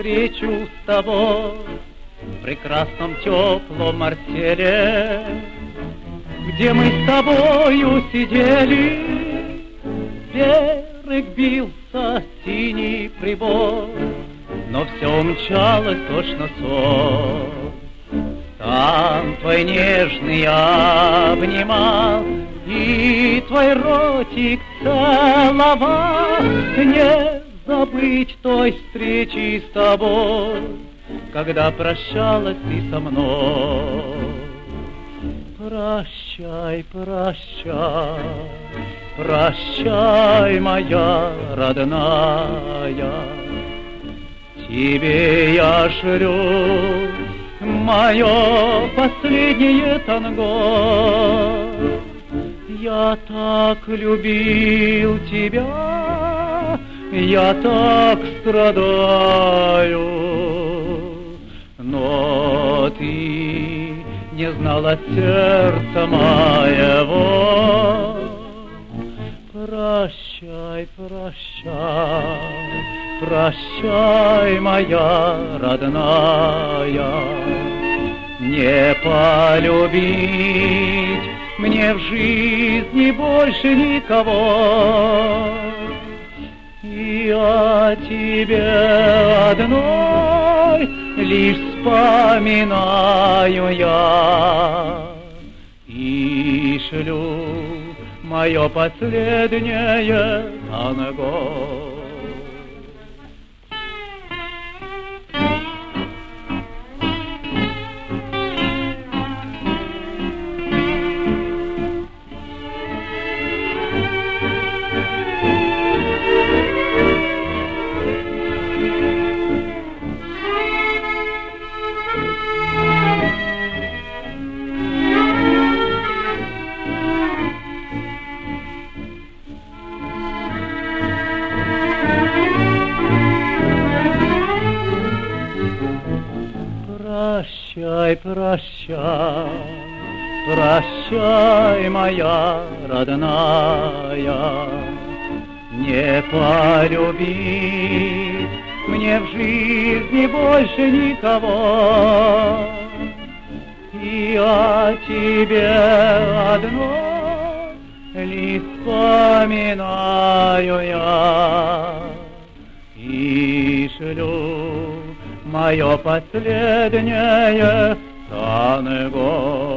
встречу с тобой в прекрасном теплом артеле, где мы с тобою сидели, берег бился синий прибой, но все умчалось точно сон. Там твой нежный обнимал и твой ротик целовал. Не забыть той встречи с тобой, когда прощалась ты со мной. Прощай, прощай, прощай, моя родная, тебе я шлю мое последнее танго. Я так любил тебя, я так страдаю, но ты не знала сердца моего. Прощай, прощай, прощай, моя родная, не полюбить мне в жизни больше никого. И о тебе одной лишь вспоминаю я и шлю мое последнее танго. Прощай, прощай, прощай, моя родная, не полюбить мне в жизни больше никого. И о тебе одной лишь вспоминаю я и шлю мое последнее танго.